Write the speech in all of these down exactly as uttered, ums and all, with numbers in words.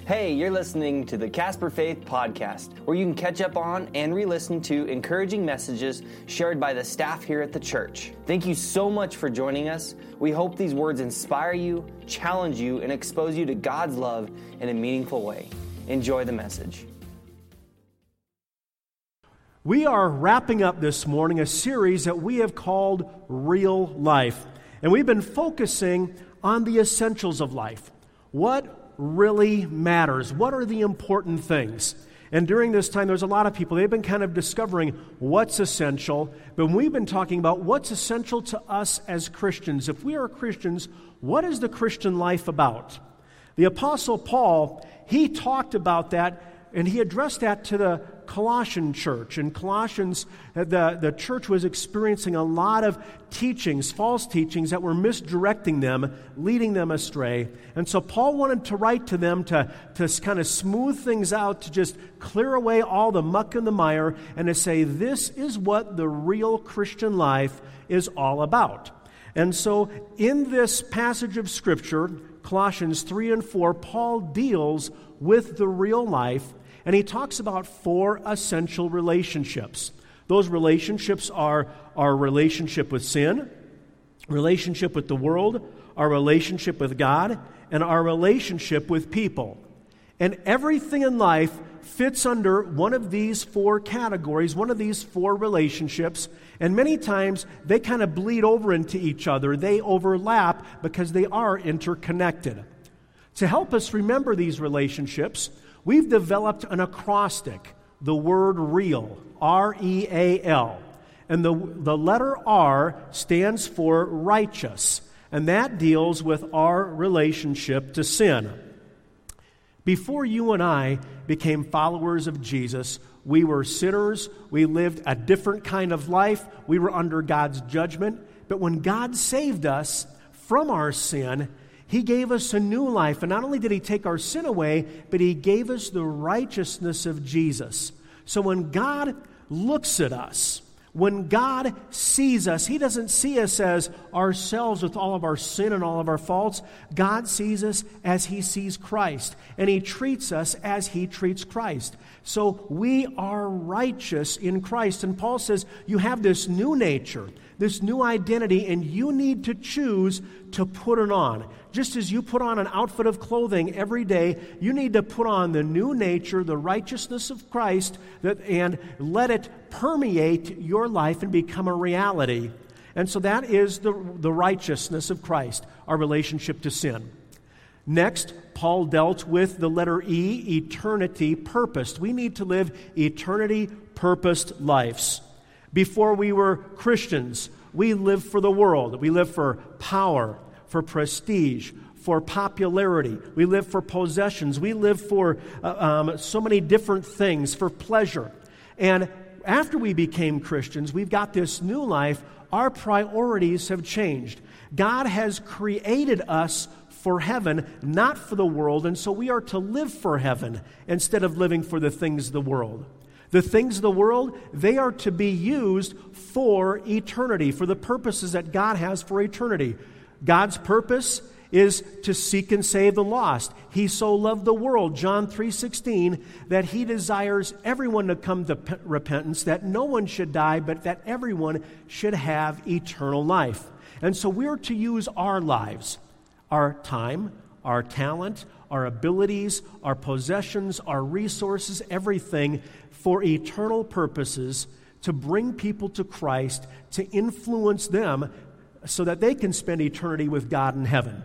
Hey, you're listening to the Casper Faith Podcast, where you can catch up on and re-listen to encouraging messages shared by the staff here at the church. Thank you so much for joining us. We hope these words inspire you, challenge you, and expose you to God's love in a meaningful way. Enjoy the message. We are wrapping up this morning a series that we have called Real Life. And we've been focusing on the essentials of life. What really matters? What are the important things? And during this time, there's a lot of people, they've been kind of discovering what's essential, but we've been talking about what's essential to us as Christians. If we are Christians, what is the Christian life about? The Apostle Paul, he talked about that, and he addressed that to the Colossian church. In Colossians, the, the church was experiencing a lot of teachings, false teachings that were misdirecting them, leading them astray. And so Paul wanted to write to them to, to kind of smooth things out, to just clear away all the muck and the mire, and to say, this is what the real Christian life is all about. And so in this passage of Scripture, Colossians three and four, Paul deals with the real life. And he talks about four essential relationships. Those relationships are our relationship with sin, relationship with the world, our relationship with God, and our relationship with people. And everything in life fits under one of these four categories, one of these four relationships. And many times they kind of bleed over into each other. They overlap because they are interconnected. To help us remember these relationships, we've developed an acrostic, the word REAL, R E A L. And the, the letter R stands for righteous, and that deals with our relationship to sin. Before you and I became followers of Jesus, we were sinners, we lived a different kind of life, we were under God's judgment. But when God saved us from our sin, He gave us a new life, and not only did He take our sin away, but He gave us the righteousness of Jesus. So when God looks at us, when God sees us, He doesn't see us as ourselves with all of our sin and all of our faults. God sees us as He sees Christ, and He treats us as He treats Christ. So we are righteous in Christ. And Paul says, you have this new nature, this new identity, and you need to choose to put it on. Just as you put on an outfit of clothing every day, you need to put on the new nature, the righteousness of Christ, that, and let it permeate your life and become a reality. And so that is the, the righteousness of Christ, our relationship to sin. Next, Paul dealt with the letter E, eternity purposed. We need to live eternity purposed lives. Before we were Christians, we lived for the world. We lived for power, for prestige, for popularity. We live for possessions. We live for uh, um, so many different things, for pleasure. And after we became Christians, we've got this new life. Our priorities have changed. God has created us for heaven, not for the world, and so we are to live for heaven instead of living for the things of the world. The things of the world, they are to be used for eternity, for the purposes that God has for eternity. God's purpose is to seek and save the lost. He so loved the world, John three sixteen, that He desires everyone to come to p- repentance, that no one should die, but that everyone should have eternal life. And so we're to use our lives, our time, our talent, our abilities, our possessions, our resources, everything for eternal purposes, to bring people to Christ, to influence them so that they can spend eternity with God in heaven.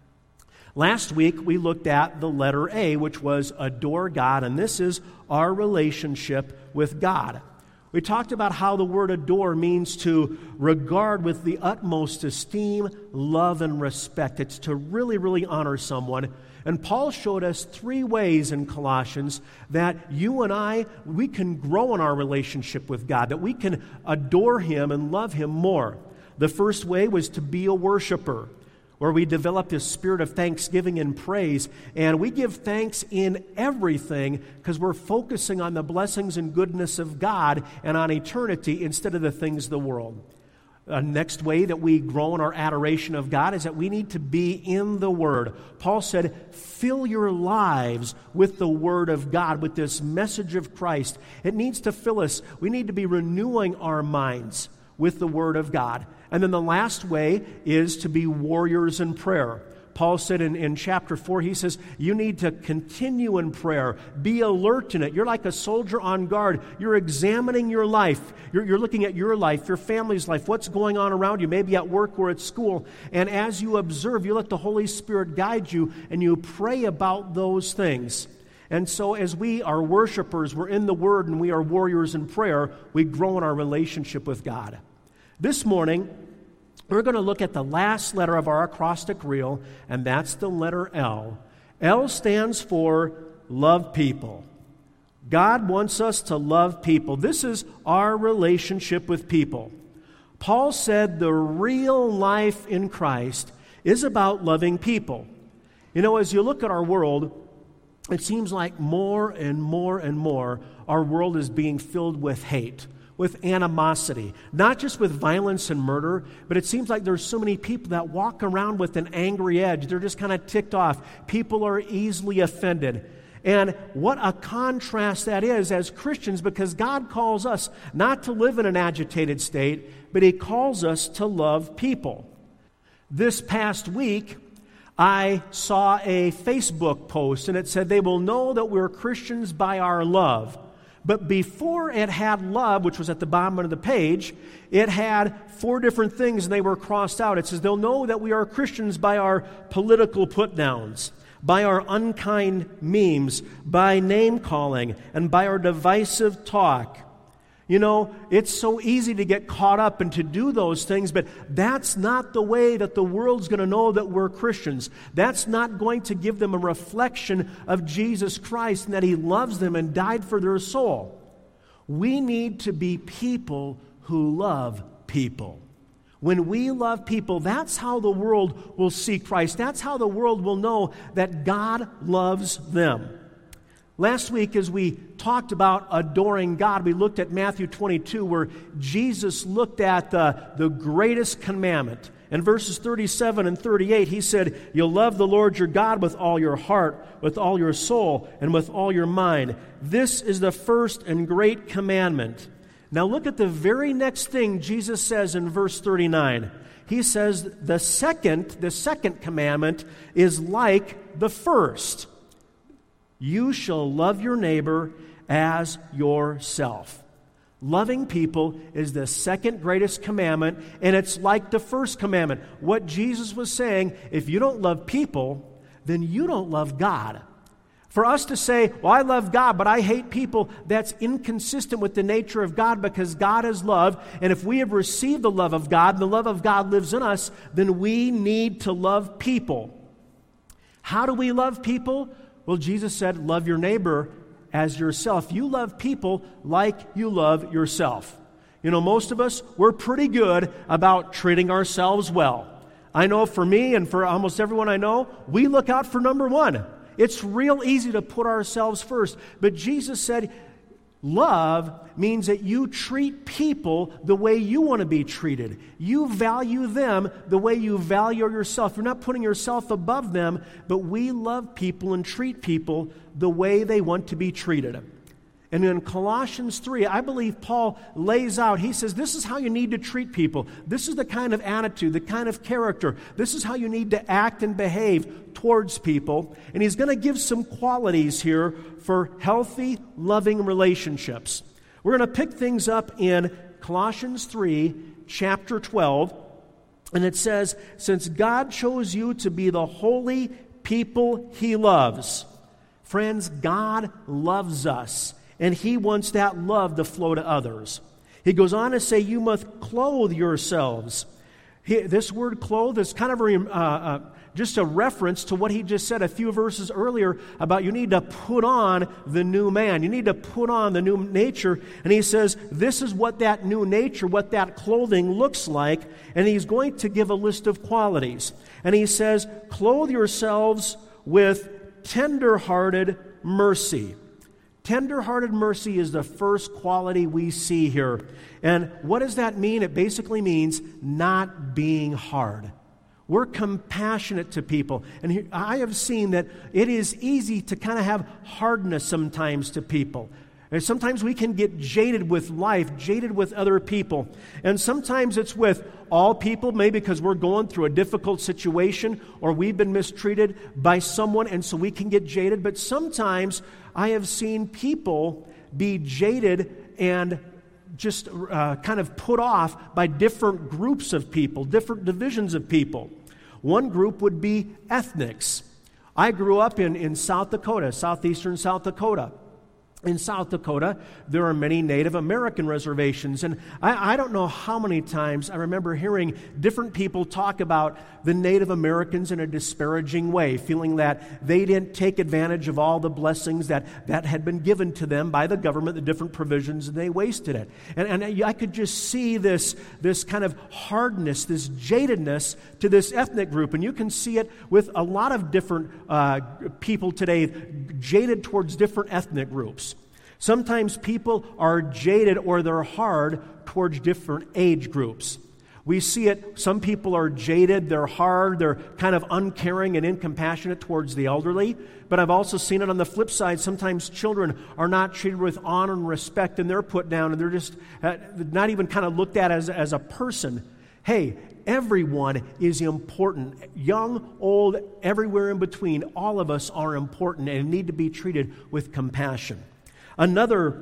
Last week, we looked at the letter A, which was adore God, and this is our relationship with God. We talked about how the word adore means to regard with the utmost esteem, love, and respect. It's to really, really honor someone. And Paul showed us three ways in Colossians that you and I, we can grow in our relationship with God, that we can adore Him and love Him more. The first way was to be a worshiper, where we develop this spirit of thanksgiving and praise, and we give thanks in everything because we're focusing on the blessings and goodness of God and on eternity instead of the things of the world. A next way that we grow in our adoration of God is that we need to be in the Word. Paul said, fill your lives with the Word of God, with this message of Christ. It needs to fill us. We need to be renewing our minds with the Word of God. And then the last way is to be warriors in prayer. Paul said in, in chapter four, he says, you need to continue in prayer. Be alert in it. You're like a soldier on guard. You're examining your life. You're, you're looking at your life, your family's life, what's going on around you, maybe at work or at school. And as you observe, you let the Holy Spirit guide you, and you pray about those things. And so as we are worshipers, we're in the Word, and we are warriors in prayer, we grow in our relationship with God. This morning, we're going to look at the last letter of our acrostic reel, and that's the letter L. L stands for love people. God wants us to love people. This is our relationship with people. Paul said the real life in Christ is about loving people. You know, as you look at our world, it seems like more and more and more our world is being filled with hate, with animosity, not just with violence and murder, but it seems like there's so many people that walk around with an angry edge. They're just kind of ticked off. People are easily offended. And what a contrast that is as Christians, because God calls us not to live in an agitated state, but He calls us to love people. This past week, I saw a Facebook post, and it said, they will know that we're Christians by our love. But before it had love, which was at the bottom of the page, it had four different things, and they were crossed out. It says, they'll know that we are Christians by our political put-downs, by our unkind memes, by name-calling, and by our divisive talk. You know, it's so easy to get caught up and to do those things, but that's not the way that the world's going to know that we're Christians. That's not going to give them a reflection of Jesus Christ and that He loves them and died for their soul. We need to be people who love people. When we love people, that's how the world will see Christ. That's how the world will know that God loves them. Last week, as we talked about adoring God, we looked at Matthew twenty-two, where Jesus looked at the, the greatest commandment. In verses thirty-seven and thirty-eight, He said, you'll love the Lord your God with all your heart, with all your soul, and with all your mind. This is the first and great commandment. Now look at the very next thing Jesus says in verse thirty-nine. He says, the second, the second commandment is like the first. You shall love your neighbor as yourself. Loving people is the second greatest commandment, and it's like the first commandment. What Jesus was saying, if you don't love people, then you don't love God. For us to say, well, I love God, but I hate people, that's inconsistent with the nature of God, because God is love, and if we have received the love of God, and the love of God lives in us, then we need to love people. How do we love people? Well, Jesus said, love your neighbor as yourself. You love people like you love yourself. You know, most of us, we're pretty good about treating ourselves well. I know for me and for almost everyone I know, we look out for number one. It's real easy to put ourselves first. But Jesus said, love means that you treat people the way you want to be treated. You value them the way you value yourself. You're not putting yourself above them, but we love people and treat people the way they want to be treated. And in Colossians three, I believe Paul lays out, he says, this is how you need to treat people. This is the kind of attitude, the kind of character. This is how you need to act and behave towards people. And he's going to give some qualities here for healthy, loving relationships. We're going to pick things up in Colossians three, chapter twelve. And it says, since God chose you to be the holy people He loves. Friends, God loves us. And He wants that love to flow to others. He goes on to say, you must clothe yourselves. He, this word clothe is kind of a, uh, uh, just a reference to what he just said a few verses earlier about you need to put on the new man. You need to put on the new nature. And he says, this is what that new nature, what that clothing looks like. And he's going to give a list of qualities. And he says, clothe yourselves with tender-hearted mercy. Tender-hearted mercy is the first quality we see here. And what does that mean? It basically means not being hard. We're compassionate to people. And here, I have seen that it is easy to kind of have hardness sometimes to people. And sometimes we can get jaded with life, jaded with other people. And sometimes it's with all people, maybe because we're going through a difficult situation or we've been mistreated by someone, and so we can get jaded. But sometimes I have seen people be jaded and just uh, kind of put off by different groups of people, different divisions of people. One group would be ethnics. I grew up in, in South Dakota, southeastern South Dakota. In South Dakota, there are many Native American reservations, and I, I don't know how many times I remember hearing different people talk about the Native Americans in a disparaging way, feeling that they didn't take advantage of all the blessings that, that had been given to them by the government, the different provisions, and they wasted it. And, and I could just see this, this kind of hardness, this jadedness to this ethnic group, and you can see it with a lot of different uh, people today, jaded towards different ethnic groups. Sometimes people are jaded or they're hard towards different age groups. We see it, some people are jaded, they're hard, they're kind of uncaring and incompassionate towards the elderly. But I've also seen it on the flip side. Sometimes children are not treated with honor and respect, and they're put down, and they're just uh, not even kind of looked at as, as a person. Hey, everyone is important. Young, old, everywhere in between, all of us are important and need to be treated with compassion. Another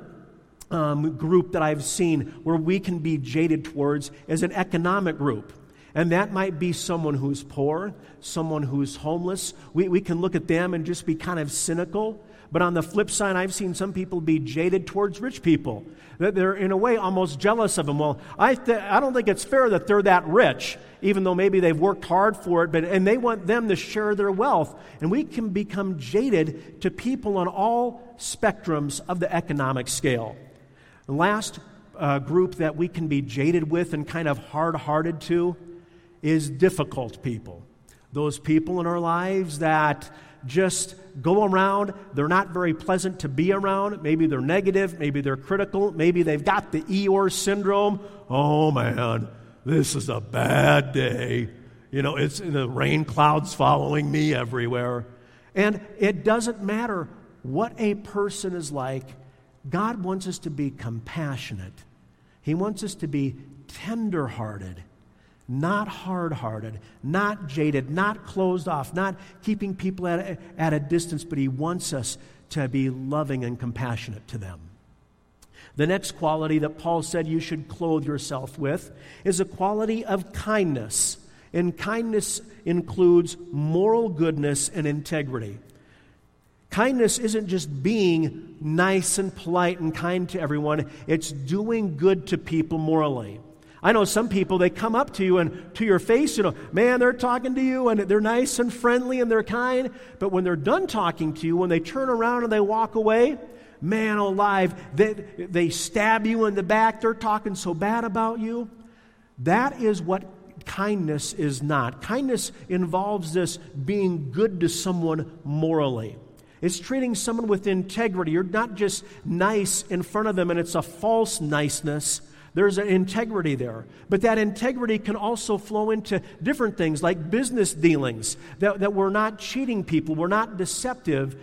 um, group that I've seen where we can be jaded towards is an economic group. And that might be someone who's poor, someone who's homeless. We, we can look at them and just be kind of cynical. But on the flip side, I've seen some people be jaded towards rich people. That they're, in a way, almost jealous of them. Well, I th- I don't think it's fair that they're that rich, even though maybe they've worked hard for it, but and they want them to share their wealth. And we can become jaded to people on all spectrums of the economic scale. The last uh, group that we can be jaded with and kind of hard-hearted to is difficult people. Those people in our lives that just go around, they're not very pleasant to be around. Maybe they're negative, maybe they're critical, maybe they've got the Eeyore syndrome. Oh man, this is a bad day. You know, it's the rain clouds following me everywhere. And it doesn't matter what a person is like. God wants us to be compassionate. He wants us to be tender-hearted. Not hard-hearted, not jaded, not closed off, not keeping people at a, at a distance, but He wants us to be loving and compassionate to them. The next quality that Paul said you should clothe yourself with is a quality of kindness. And kindness includes moral goodness and integrity. Kindness isn't just being nice and polite and kind to everyone. It's doing good to people morally. I know some people, they come up to you and to your face, you know, man, they're talking to you and they're nice and friendly and they're kind. But when they're done talking to you, when they turn around and they walk away, man alive, they, they stab you in the back. They're talking so bad about you. That is what kindness is not. Kindness involves this being good to someone morally. It's treating someone with integrity. You're not just nice in front of them and it's a false niceness. There's an integrity there. But that integrity can also flow into different things like business dealings, that, that we're not cheating people, we're not deceptive.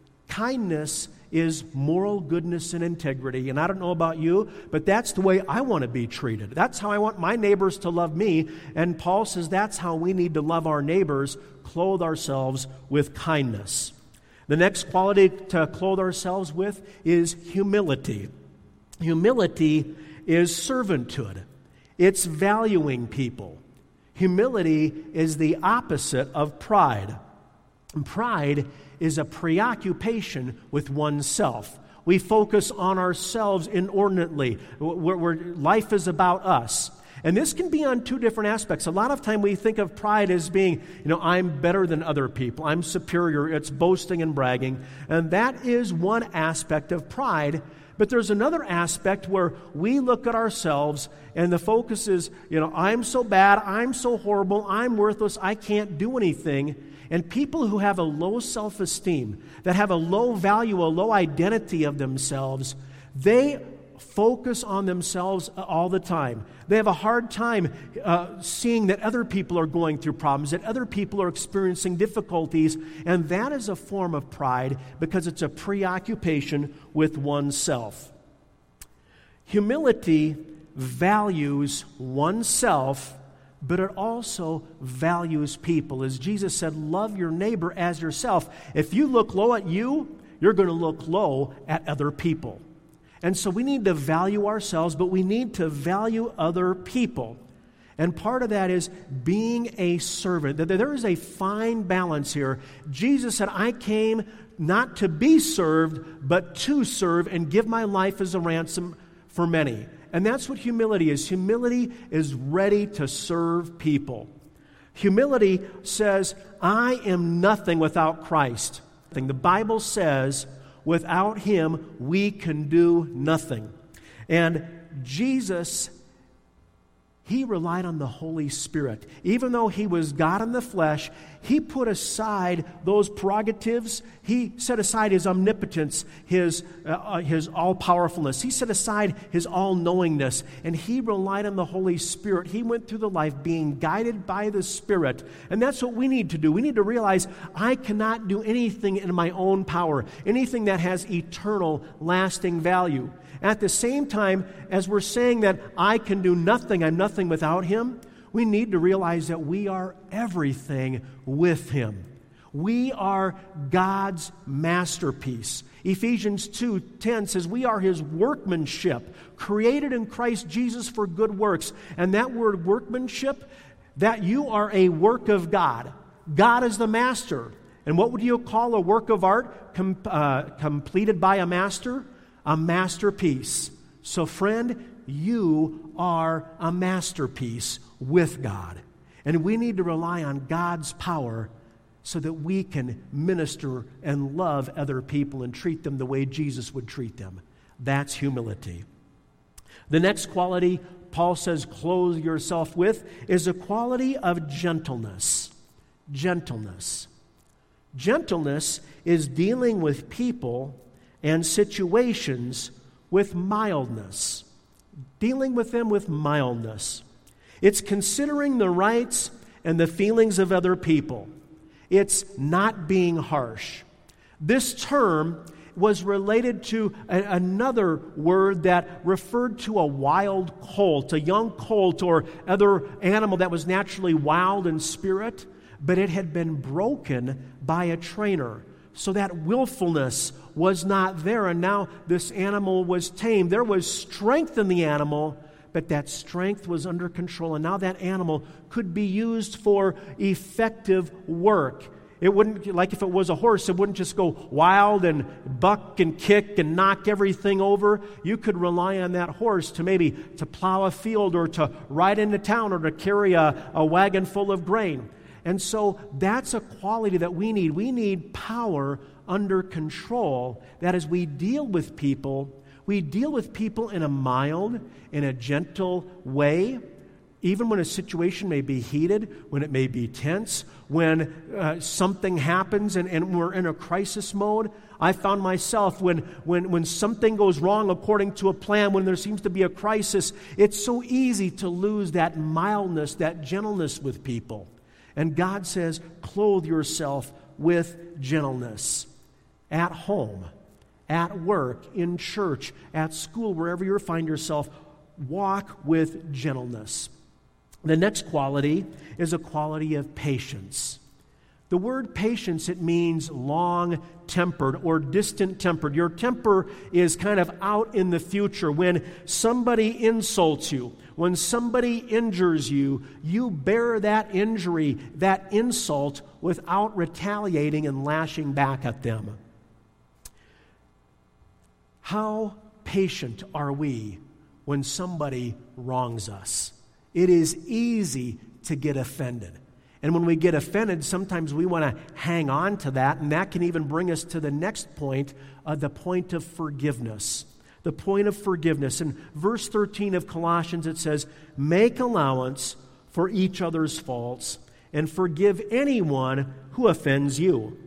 Kindness is moral goodness and integrity. And I don't know about you, but that's the way I want to be treated. That's how I want my neighbors to love me. And Paul says that's how we need to love our neighbors, clothe ourselves with kindness. The next quality to clothe ourselves with is humility. Humility is servanthood. It's valuing people. Humility is the opposite of pride. And pride is a preoccupation with oneself. We focus on ourselves inordinately, where, where life is about us. And this can be on two different aspects. A lot of time we think of pride as being, you know, I'm better than other people. I'm superior. It's boasting and bragging. And that is one aspect of pride. But there's another aspect where we look at ourselves and the focus is, you know, I'm so bad, I'm so horrible, I'm worthless, I can't do anything. And people who have a low self-esteem, that have a low value, a low identity of themselves, they focus on themselves all the time. They have a hard time uh, seeing that other people are going through problems, that other people are experiencing difficulties, and that is a form of pride because it's a preoccupation with oneself. Humility values oneself, but it also values people. As Jesus said, love your neighbor as yourself. If you look low at you, you're going to look low at other people. And so we need to value ourselves, but we need to value other people. And part of that is being a servant. There is a fine balance here. Jesus said, I came not to be served, but to serve and give my life as a ransom for many. And that's what humility is. Humility is ready to serve people. Humility says, I am nothing without Christ. The Bible says, without Him, we can do nothing. And Jesus, He relied on the Holy Spirit. Even though He was God in the flesh, He put aside those prerogatives. He set aside His omnipotence, His, uh, his all-powerfulness. He set aside His all-knowingness, and He relied on the Holy Spirit. He went through the life being guided by the Spirit. And that's what we need to do. We need to realize I cannot do anything in my own power, anything that has eternal, lasting value. At the same time, as we're saying that I can do nothing, I'm nothing without Him, we need to realize that we are everything with Him. We are God's masterpiece. Ephesians two ten says we are His workmanship, created in Christ Jesus for good works. And that word workmanship, that you are a work of God. God is the master. And what would you call a work of art com- uh, completed by a master? A masterpiece. So friend, you are a masterpiece with God. And we need to rely on God's power so that we can minister and love other people and treat them the way Jesus would treat them. That's humility. The next quality Paul says clothe yourself with is a quality of gentleness. Gentleness. Gentleness is dealing with people and situations with mildness. Dealing with them with mildness. It's considering the rights and the feelings of other people. It's not being harsh. This term was related to a, another word that referred to a wild colt, a young colt or other animal that was naturally wild in spirit, but it had been broken by a trainer. So that willfulness was not there, and now this animal was tamed. There was strength in the animal, but that strength was under control, and now that animal could be used for effective work. It wouldn't, like if it was a horse, it wouldn't just go wild and buck and kick and knock everything over. You could rely on that horse to maybe to plow a field or to ride into town or to carry a, a wagon full of grain. And so that's a quality that we need. We need power under control, that as we deal with people, we deal with people in a mild, in a gentle way, even when a situation may be heated, when it may be tense, when uh, something happens and, and we're in a crisis mode. I found myself when, when, when something goes wrong according to a plan, when there seems to be a crisis, it's so easy to lose that mildness, that gentleness with people. And God says, clothe yourself with gentleness. At home, at work, in church, at school, wherever you find yourself, walk with gentleness. The next quality is a quality of patience. The word patience, it means long-tempered or distant-tempered. Your temper is kind of out in the future. When somebody insults you, when somebody injures you, you bear that injury, that insult, without retaliating and lashing back at them. How patient are we when somebody wrongs us? It is easy to get offended. And when we get offended, sometimes we want to hang on to that, and that can even bring us to the next point, uh, the point of forgiveness. The point of forgiveness. In verse thirteen of Colossians, it says, make allowance for each other's faults and forgive anyone who offends you.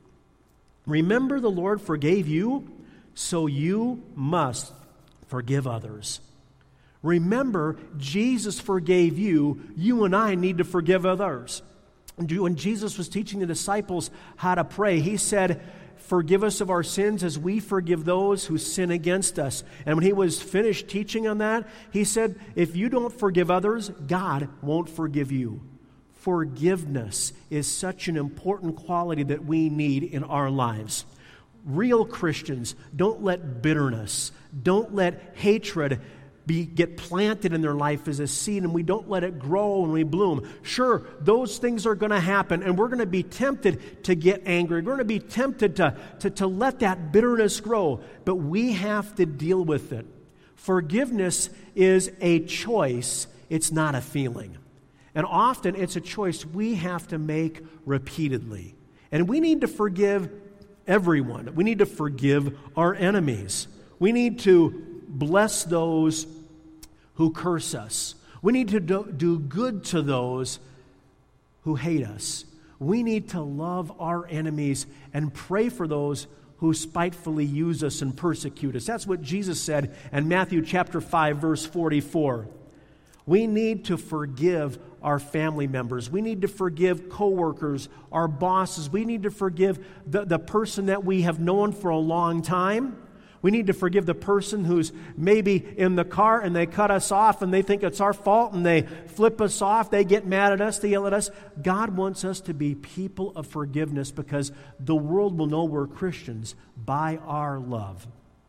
Remember, the Lord forgave you, so you must forgive others. Remember, Jesus forgave you. You and I need to forgive others. When Jesus was teaching the disciples how to pray, he said, forgive us of our sins as we forgive those who sin against us. And when he was finished teaching on that, he said, if you don't forgive others, God won't forgive you. Forgiveness is such an important quality that we need in our lives. Real Christians don't let bitterness, don't let hatred be, get planted in their life as a seed, and we don't let it grow and we bloom. Sure, those things are going to happen, and we're going to be tempted to get angry. We're going to be tempted to, to, to let that bitterness grow, but we have to deal with it. Forgiveness is a choice. It's not a feeling. And often it's a choice we have to make repeatedly. And we need to forgive everyone. We need to forgive our enemies. We need to bless those who curse us. We need to do, do good to those who hate us. We need to love our enemies and pray for those who spitefully use us and persecute us. That's what Jesus said in Matthew chapter five, verse forty-four. We need to forgive our family members. We need to forgive coworkers, our bosses. We need to forgive the, the person that we have known for a long time. We need to forgive the person who's maybe in the car and they cut us off and they think it's our fault and they flip us off. They get mad at us. They yell at us. God wants us to be people of forgiveness because the world will know we're Christians by our love.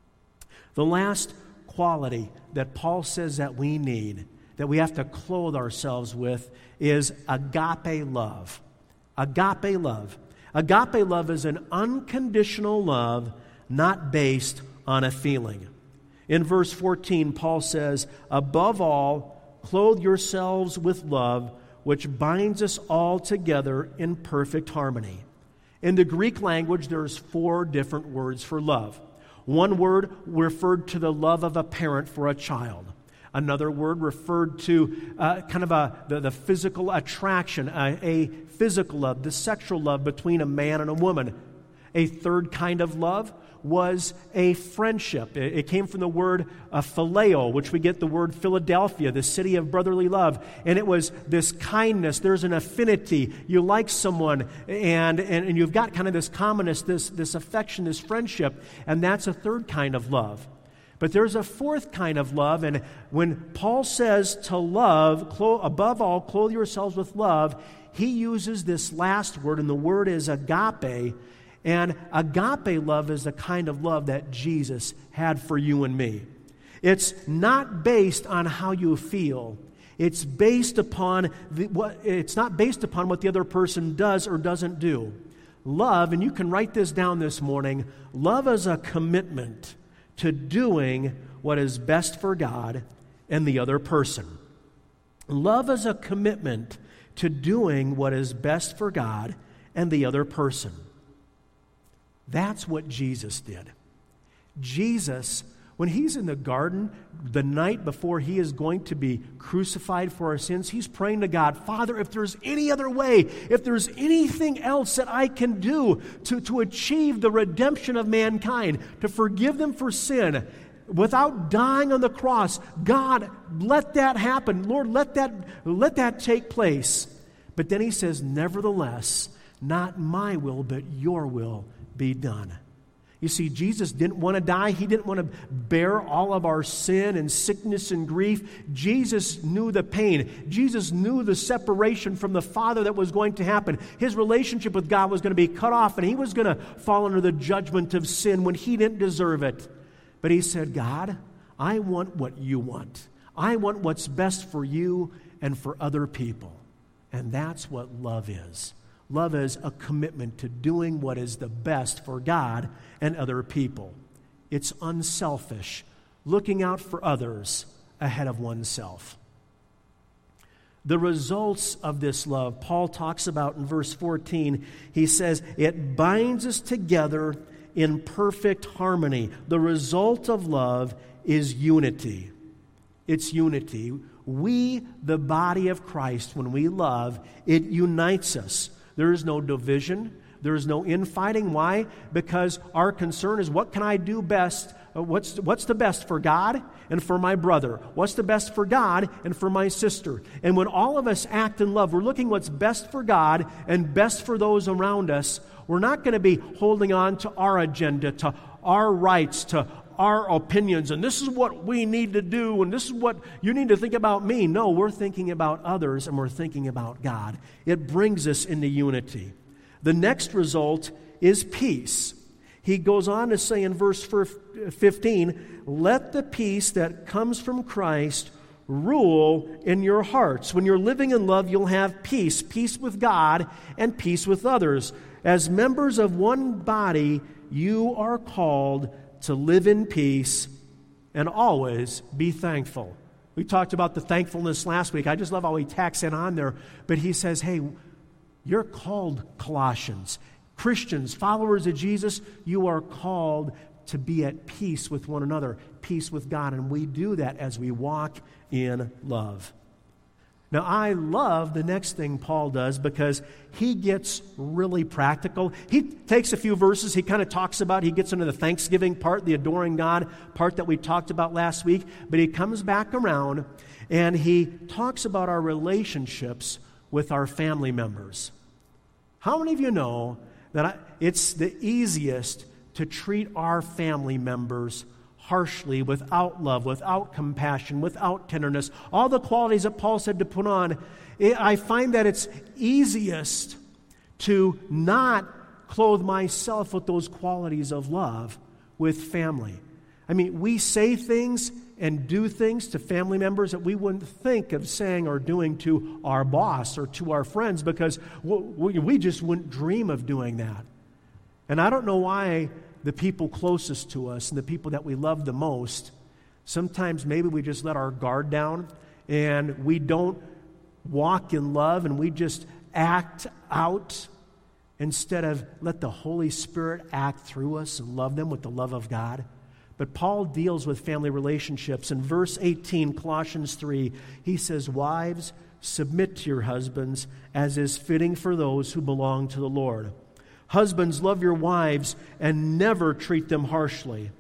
The last quality that Paul says that we need, that we have to clothe ourselves with, is agape love. Agape love. Agape love is an unconditional love not based on a feeling. In verse fourteen, Paul says, above all, clothe yourselves with love, which binds us all together in perfect harmony. In the Greek language, there's four different words for love. One word referred to the love of a parent for a child. Another word referred to uh, kind of a the, the physical attraction, a, a physical love, the sexual love between a man and a woman. A third kind of love was a friendship. It, it came from the word uh, phileo, which we get the word Philadelphia, the city of brotherly love. And it was this kindness. There's an affinity. You like someone, and, and, and you've got kind of this commonness, this, this affection, this friendship. And that's a third kind of love. But there's a fourth kind of love, and when Paul says to love, clo- above all, clothe yourselves with love, he uses this last word, and the word is agape. And agape love is the kind of love that Jesus had for you and me. It's not based on how you feel. It's based upon the, what. It's not based upon what the other person does or doesn't do. Love, and you can write this down this morning, love is a commitment to doing what is best for God and the other person. Love is a commitment to doing what is best for God and the other person. That's what Jesus did. Jesus, when he's in the garden the night before he is going to be crucified for our sins, he's praying to God, Father, if there's any other way, if there's anything else that I can do to, to achieve the redemption of mankind, to forgive them for sin, without dying on the cross, God, let that happen. Lord, let that, let that take place. But then he says, nevertheless, not my will, but your will be done. You see, Jesus didn't want to die. He didn't want to bear all of our sin and sickness and grief. Jesus knew the pain. Jesus knew the separation from the Father that was going to happen. His relationship with God was going to be cut off, and he was going to fall under the judgment of sin when he didn't deserve it. But he said, God, I want what you want. I want what's best for you and for other people. And that's what love is. Love is a commitment to doing what is the best for God and other people. It's unselfish, looking out for others ahead of oneself. The results of this love, Paul talks about in verse fourteen. He says, it binds us together in perfect harmony. The result of love is unity. It's unity. we, the body of Christ, when we love, it unites us. There is no division. There is no infighting. Why? Because our concern is, what can I do best? What's, what's the best for God and for my brother? What's the best for God and for my sister? And when all of us act in love, we're looking what's best for God and best for those around us. We're not going to be holding on to our agenda, to our rights, to our opinions, and this is what we need to do, and this is what you need to think about me. No, we're thinking about others, and we're thinking about God. It brings us into unity. The next result is peace. He goes on to say in verse fifteen, let the peace that comes from Christ rule in your hearts. When you're living in love, you'll have peace, peace with God and peace with others. As members of one body, you are called to live in peace and always be thankful. We talked about the thankfulness last week. I just love how he tacks it on there. But he says, hey, you're called, Colossians. Christians, followers of Jesus, you are called to be at peace with one another, peace with God. And we do that as we walk in love. Now, I love the next thing Paul does because he gets really practical. He takes a few verses, he kind of talks about, he gets into the thanksgiving part, the adoring God part that we talked about last week, but he comes back around and he talks about our relationships with our family members. How many of you know that I, it's the easiest to treat our family members harshly, without love, without compassion, without tenderness, all the qualities that Paul said to put on? I find that it's easiest to not clothe myself with those qualities of love with family. I mean, we say things and do things to family members that we wouldn't think of saying or doing to our boss or to our friends because we just wouldn't dream of doing that. And I don't know why the people closest to us and the people that we love the most, sometimes maybe we just let our guard down and we don't walk in love and we just act out instead of let the Holy Spirit act through us and love them with the love of God. But Paul deals with family relationships. In verse eighteen, Colossians three, he says, wives, submit to your husbands as is fitting for those who belong to the Lord. Husbands, love your wives and never treat them harshly.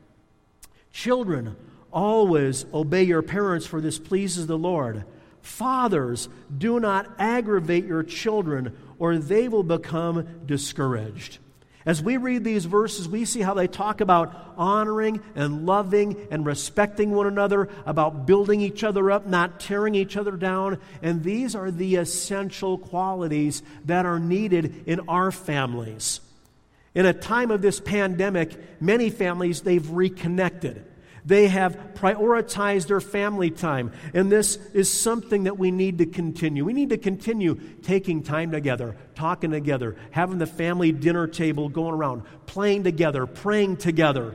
Children, always obey your parents, for this pleases the Lord. Fathers, do not aggravate your children, or they will become discouraged. As we read these verses, we see how they talk about honoring and loving and respecting one another, about building each other up, not tearing each other down. And these are the essential qualities that are needed in our families. In a time of this pandemic, many families, they've reconnected. They have prioritized their family time, and this is something that we need to continue. We need to continue taking time together, talking together, having the family dinner table going around, playing together, praying together.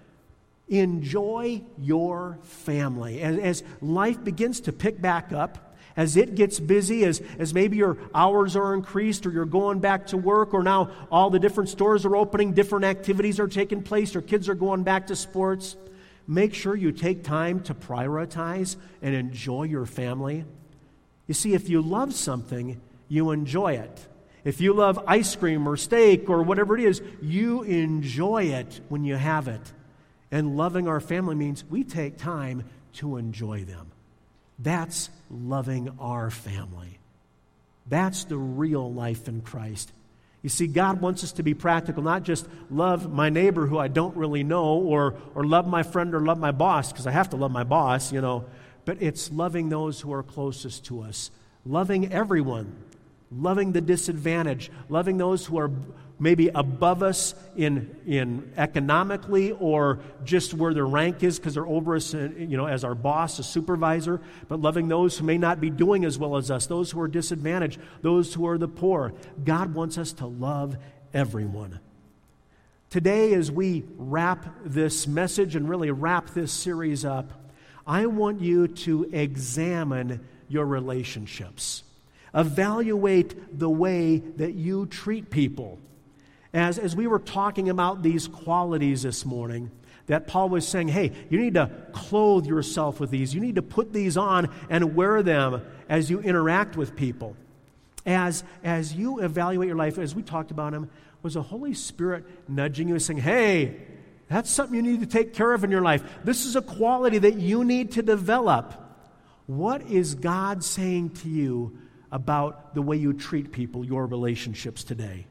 Enjoy your family. As, as life begins to pick back up, as it gets busy, as, as maybe your hours are increased or you're going back to work, or now all the different stores are opening, different activities are taking place, or kids are going back to sports, make sure you take time to prioritize and enjoy your family. You see, if you love something, you enjoy it. If you love ice cream or steak or whatever it is, you enjoy it when you have it. And loving our family means we take time to enjoy them. That's loving our family. That's the real life in Christ. You see, God wants us to be practical, not just love my neighbor who I don't really know, or or love my friend or love my boss, because I have to love my boss, you know. But it's loving those who are closest to us, loving everyone, loving the disadvantaged, loving those who are maybe above us in in economically, or just where their rank is because they're over us, you know, as our boss, a supervisor, but loving those who may not be doing as well as us, those who are disadvantaged, those who are the poor. God wants us to love everyone. Today, as we wrap this message and really wrap this series up, I want you to examine your relationships. Evaluate the way that you treat people. As, as we were talking about these qualities this morning, That Paul was saying, hey, you need to clothe yourself with these. You need to put these on and wear them as you interact with people. As, as you evaluate your life, as we talked about him, was the Holy Spirit nudging you and saying, hey, that's something you need to take care of in your life. This is a quality that you need to develop. What is God saying to you about the way you treat people, your relationships today?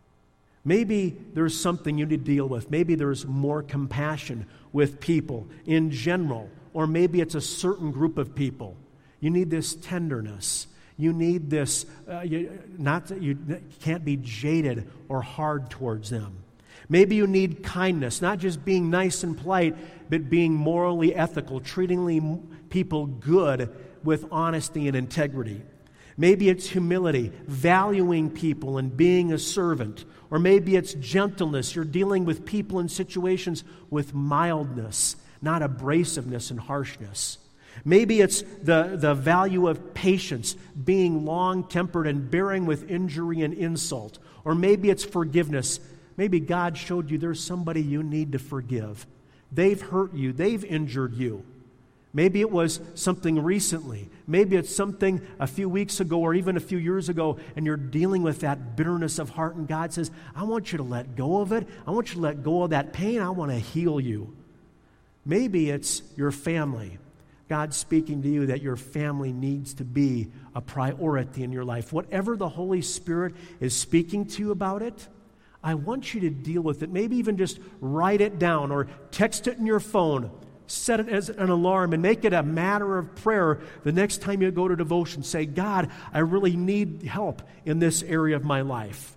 Maybe there's something you need to deal with. Maybe there's more compassion with people in general, or maybe it's a certain group of people. You need this tenderness. You need this, uh, you, not that you can't be jaded or hard towards them. Maybe you need kindness, not just being nice and polite, but being morally ethical, treating people good with honesty and integrity. Maybe it's humility, valuing people and being a servant. Or maybe it's gentleness. You're dealing with people in situations with mildness, not abrasiveness and harshness. Maybe it's the, the value of patience, being long-tempered and bearing with injury and insult. Or maybe it's forgiveness. Maybe God showed you there's somebody you need to forgive. They've hurt you. They've injured you. Maybe it was something recently. Maybe it's something a few weeks ago or even a few years ago, and you're dealing with that bitterness of heart, and God says, I want you to let go of it. I want you to let go of that pain. I want to heal you. Maybe it's your family. God's speaking to you that your family needs to be a priority in your life. Whatever the Holy Spirit is speaking to you about it, I want you to deal with it. Maybe even just write it down or text it in your phone. Set it as an alarm and make it a matter of prayer the next time you go to devotion. Say, God, I really need help in this area of my life.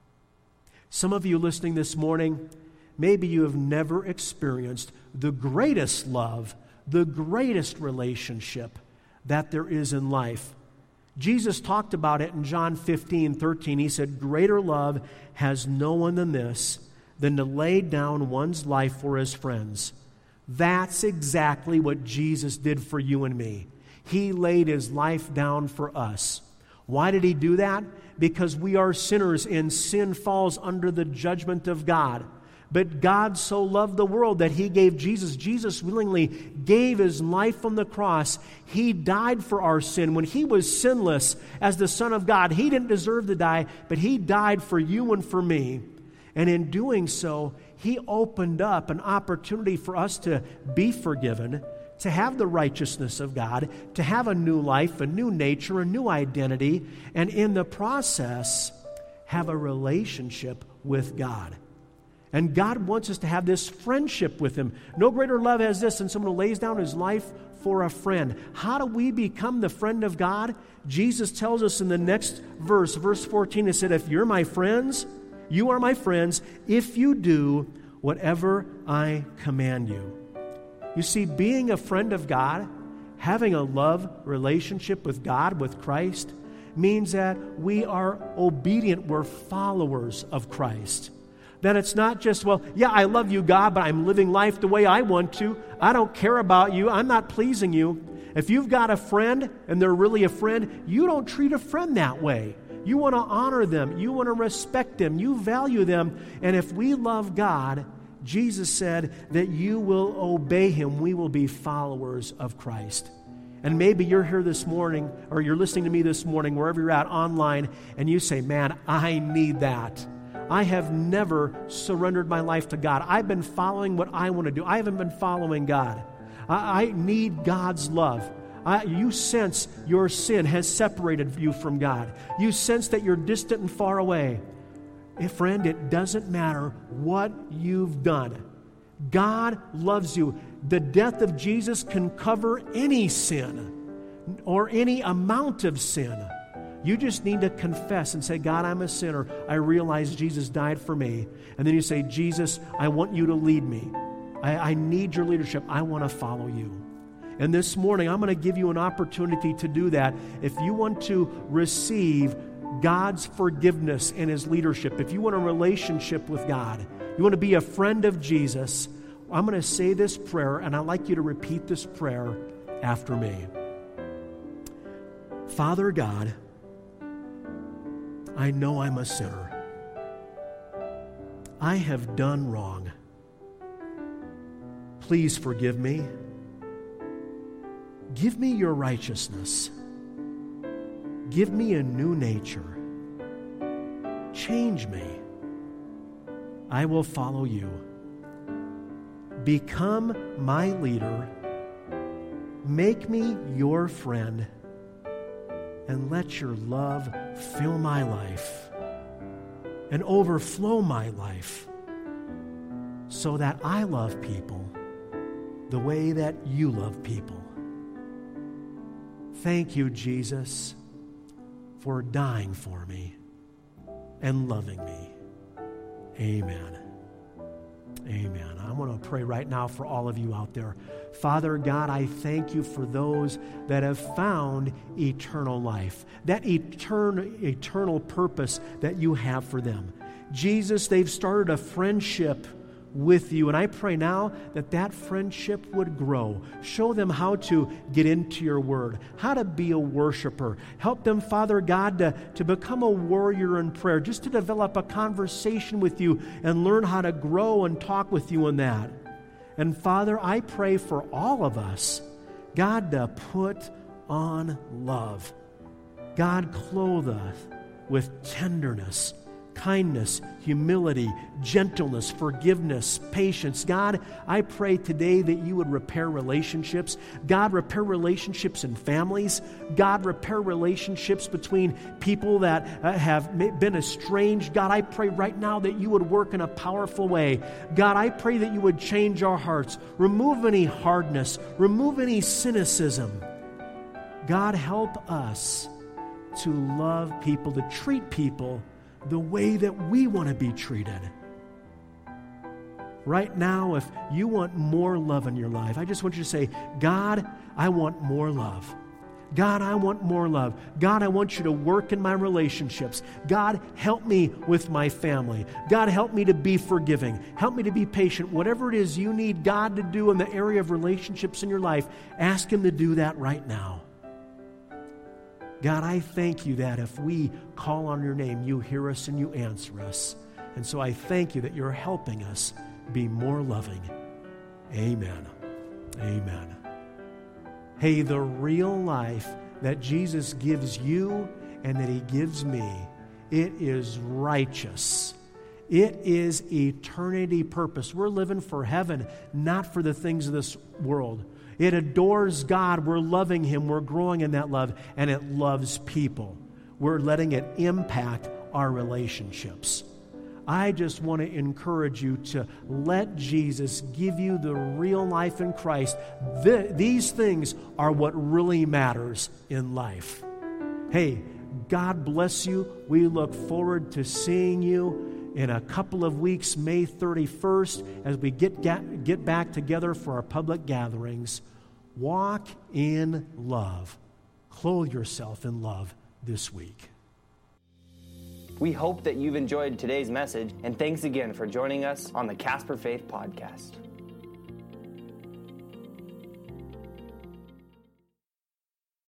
Some of you listening this morning, maybe you have never experienced the greatest love, the greatest relationship that there is in life. Jesus talked about it in John fifteen thirteen. He said, greater love has no one than this, than to lay down one's life for his friends. That's exactly what Jesus did for you and me. He laid his life down for us. Why did he do that? Because we are sinners and sin falls under the judgment of God. But God so loved the world that he gave Jesus. Jesus willingly gave his life on the cross. He died for our sin. When he was sinless as the Son of God, he didn't deserve to die, but he died for you and for me. And in doing so, he opened up an opportunity for us to be forgiven, to have the righteousness of God, to have a new life, a new nature, a new identity, and in the process, have a relationship with God. And God wants us to have this friendship with him. No greater love as this than someone who lays down his life for a friend. How do we become the friend of God? Jesus tells us in the next verse, verse fourteen, he said, if you're my friends, you are my friends if you do whatever I command you. You see, being a friend of God, having a love relationship with God, with Christ, means that we are obedient. We're followers of Christ. That it's not just, well, yeah, I love you, God, but I'm living life the way I want to. I don't care about you. I'm not pleasing you. If you've got a friend and they're really a friend, you don't treat a friend that way. You want to honor them. You want to respect them. You value them. And if we love God, Jesus said that you will obey him. We will be followers of Christ. And maybe you're here this morning, or you're listening to me this morning, wherever you're at online, and you say, man, I need that. I have never surrendered my life to God. I've been following what I want to do. I haven't been following God. I, I need God's love. I, you sense your sin has separated you from God. You sense that you're distant and far away. Hey, friend, it doesn't matter what you've done. God loves you. The death of Jesus can cover any sin or any amount of sin. You just need to confess and say, God, I'm a sinner. I realize Jesus died for me. And then you say, Jesus, I want you to lead me. I, I need your leadership. I want to follow you. And this morning, I'm going to give you an opportunity to do that. If you want to receive God's forgiveness and his leadership, if you want a relationship with God, you want to be a friend of Jesus, I'm going to say this prayer, and I'd like you to repeat this prayer after me. Father God, I know I'm a sinner. I have done wrong. please forgive me. Give me your righteousness. Give me a new nature. Change me. I will follow you. Become my leader. Make me your friend. And let your love fill my life and overflow my life so that I love people the way that you love people. Thank you, Jesus, for dying for me and loving me. Amen. Amen. I want to pray right now for all of you out there. Father God, I thank you for those that have found eternal life, that eternal, eternal purpose that you have for them. Jesus, they've started a friendship with you, and I pray now that that friendship would grow. Show them how to get into your word, how to be a worshiper. Help them, Father God, to, to become a warrior in prayer, just to develop a conversation with you and learn how to grow and talk with you in that. And Father, I pray for all of us, God, to put on love. God, clothe us with tenderness, kindness, humility, gentleness, forgiveness, patience. God, I pray today that you would repair relationships. God, repair relationships in families. God, repair relationships between people that uh, have been estranged. God, I pray right now that you would work in a powerful way. God, I pray that you would change our hearts, remove any hardness, remove any cynicism. God, help us to love people, to treat people the way that we want to be treated. Right now, if you want more love in your life, I just want you to say, God, I want more love. God, I want more love. God, I want you to work in my relationships. God, help me with my family. God, help me to be forgiving. Help me to be patient. Whatever it is you need God to do in the area of relationships in your life, ask Him to do that right now. God, I thank you that if we call on your name, you hear us and you answer us. And so I thank you that you're helping us be more loving. Amen. Amen. Hey, the real life that Jesus gives you and that He gives me, it is righteous. It is eternity purpose. We're living for heaven, not for the things of this world. It adores God. We're loving Him. We're growing in that love, and it loves people. We're letting it impact our relationships. I just want to encourage you to let Jesus give you the real life in Christ. Th- these things are what really matters in life. Hey, God bless you. We look forward to seeing you in a couple of weeks, May thirty-first, as we get, get, get back together for our public gatherings. Walk in love. Clothe yourself in love this week. We hope that you've enjoyed today's message, and thanks again for joining us on the Casper Faith Podcast.